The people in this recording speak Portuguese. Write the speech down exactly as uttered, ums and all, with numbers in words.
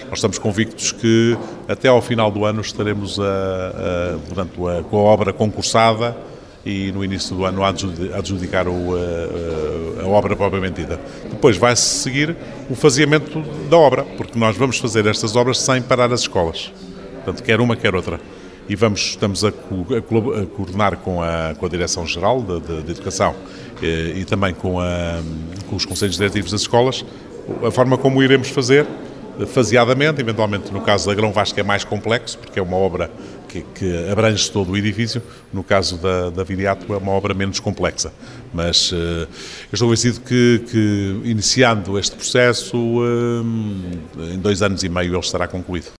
Nós estamos convictos que até ao final do ano estaremos a, a, portanto, a, com a obra concursada e no início do ano a adjudicar o, a, a obra propriamente dita. Depois vai-se seguir o faseamento da obra, porque nós vamos fazer estas obras sem parar as escolas, portanto, quer uma, quer outra. E vamos, estamos a, a, a coordenar com a, com a Direção-Geral de, de, de Educação e, e também com, a, com os Conselhos Diretivos das escolas, a forma como iremos fazer, faseadamente, eventualmente no caso da Grão Vasco é mais complexo, porque é uma obra que, que abrange todo o edifício, no caso da, da Viriato é uma obra menos complexa, mas uh, eu estou convencido que, que iniciando este processo, uh, em dois anos e meio ele estará concluído.